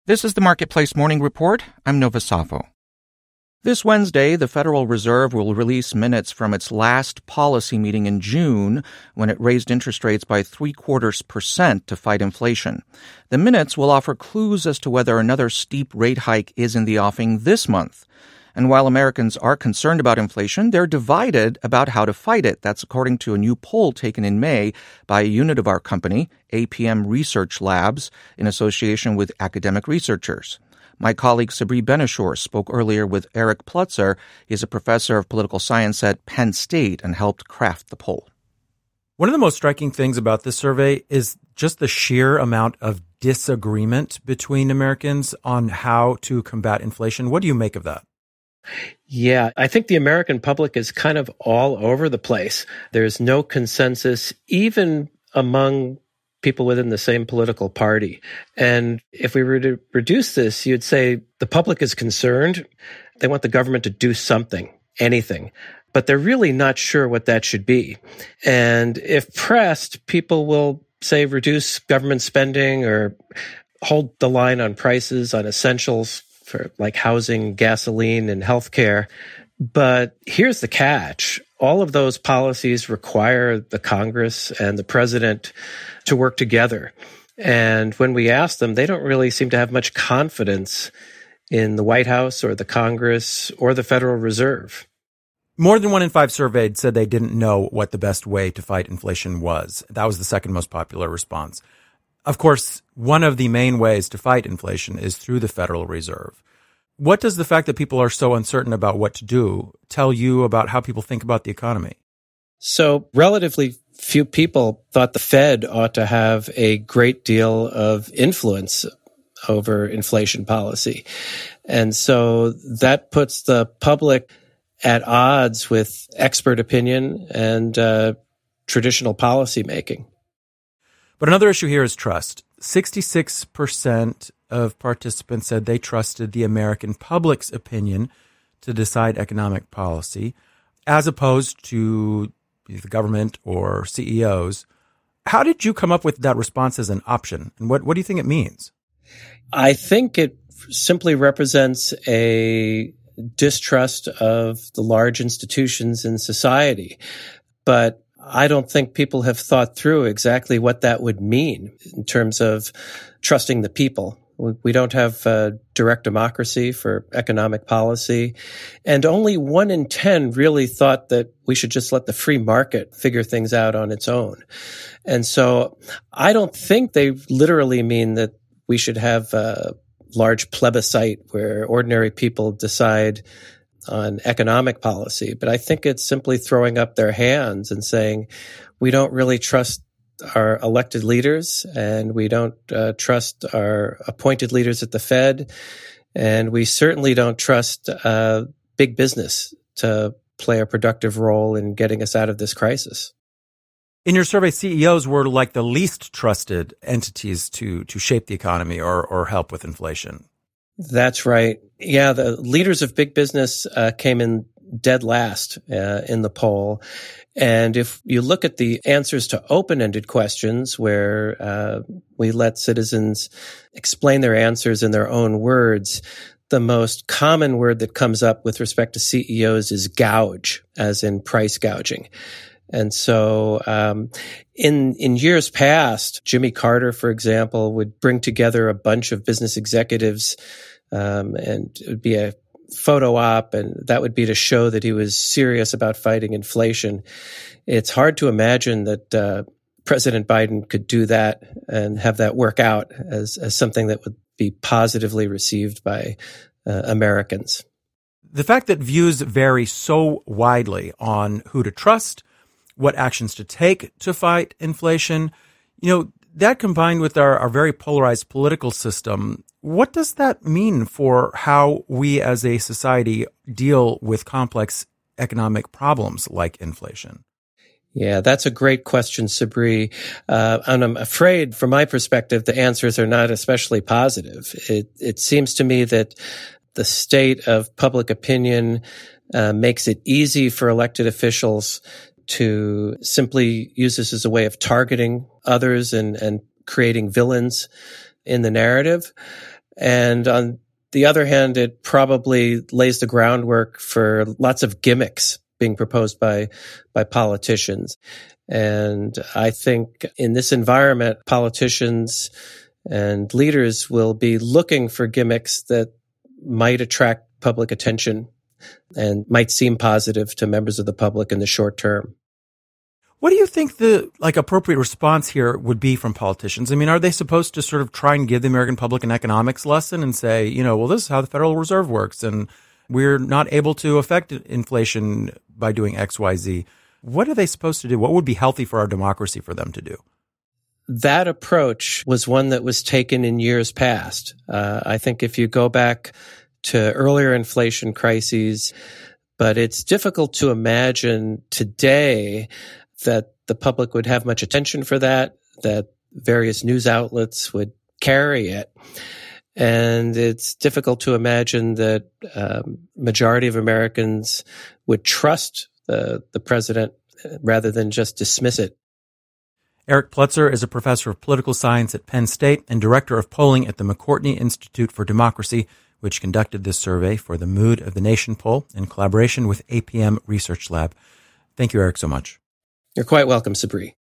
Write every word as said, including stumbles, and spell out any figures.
This is the Marketplace Morning Report. I'm Nova Safo. This Wednesday, the Federal Reserve will release minutes from its last policy meeting in June when it raised interest rates by three-quarters percent to fight inflation. The minutes will offer clues as to whether another steep rate hike is in the offing this month. And while Americans are concerned about inflation, they're divided about how to fight it. That's according to a new poll taken in May by a unit of our company, A P M Research Labs, in association with academic researchers. My colleague Sabri Ben-Achour spoke earlier with Eric Plutzer. He's a professor of political science at Penn State and helped craft the poll. One of the most striking things about this survey is just the sheer amount of disagreement between Americans on how to combat inflation. What do you make of that? Yeah, I think the American public is kind of all over the place. There's no consensus, even among people within the same political party. And if we were to reduce this, you'd say the public is concerned. They want the government to do something, anything, but they're really not sure what that should be. And if pressed, people will say reduce government spending or hold the line on prices on essentials for like housing, gasoline, and healthcare. But here's the catch. All of those policies require the Congress and the president to work together. And when we ask them, they don't really seem to have much confidence in the White House or the Congress or the Federal Reserve. More than one in five surveyed said they didn't know what the best way to fight inflation was. That was the second most popular response. Of course, one of the main ways to fight inflation is through the Federal Reserve. What does the fact that people are so uncertain about what to do tell you about how people think about the economy? So relatively few people thought the Fed ought to have a great deal of influence over inflation policy. And so that puts the public at odds with expert opinion and uh, traditional policy making. But another issue here is trust. sixty-six percent of participants said they trusted the American public's opinion to decide economic policy, as opposed to the government or C E Os. How did you come up with that response as an option? And what, what do you think it means? I think it simply represents a distrust of the large institutions in society. But I don't think people have thought through exactly what that would mean in terms of trusting the people. We don't have uh, direct democracy for economic policy. And only one in ten really thought that we should just let the free market figure things out on its own. And so I don't think they literally mean that we should have a large plebiscite where ordinary people decide on economic policy. But I think it's simply throwing up their hands and saying, we don't really trust our elected leaders, and we don't uh, trust our appointed leaders at the Fed, and we certainly don't trust uh, big business to play a productive role in getting us out of this crisis. In your survey, C E Os were like the least trusted entities to to shape the economy or or help with inflation. That's right. Yeah, the leaders of big business uh, came in dead last uh, in the poll. And if you look at the answers to open-ended questions where uh, we let citizens explain their answers in their own words, the most common word that comes up with respect to C E Os is gouge, as in price gouging. And so um, in in years past, Jimmy Carter, for example, would bring together a bunch of business executives, um, and it would be a photo op, and that would be to show that he was serious about fighting inflation. It's hard to imagine that uh, President Biden could do that and have that work out as, as something that would be positively received by uh, Americans. The fact that views vary so widely on who to trust, what actions to take to fight inflation, you know, that combined with our, our very polarized political system, what does that mean for how we as a society deal with complex economic problems like inflation? Yeah, that's a great question, Sabri. Uh, and I'm afraid, from my perspective, the answers are not especially positive. It, it seems to me that the state of public opinion uh, makes it easy for elected officials to simply use this as a way of targeting others and, and creating villains in the narrative. And on the other hand, it probably lays the groundwork for lots of gimmicks being proposed by, by politicians. And I think in this environment, politicians and leaders will be looking for gimmicks that might attract public attention and might seem positive to members of the public in the short term. What do you think the like appropriate response here would be from politicians? I mean, are they supposed to sort of try and give the American public an economics lesson and say, you know, well, this is how the Federal Reserve works, and we're not able to affect inflation by doing X, Y, Z? What are they supposed to do? What would be healthy for our democracy for them to do? That approach was one that was taken in years past. Uh, I think if you go back to earlier inflation crises, but it's difficult to imagine today that the public would have much attention for that, that various news outlets would carry it. And it's difficult to imagine that um, majority of Americans would trust the, the president rather than just dismiss it. Eric Plutzer is a professor of political science at Penn State and director of polling at the McCourtney Institute for Democracy, which conducted this survey for the Mood of the Nation poll in collaboration with A P M Research Lab. Thank you, Eric, so much. You're quite welcome, Sabri.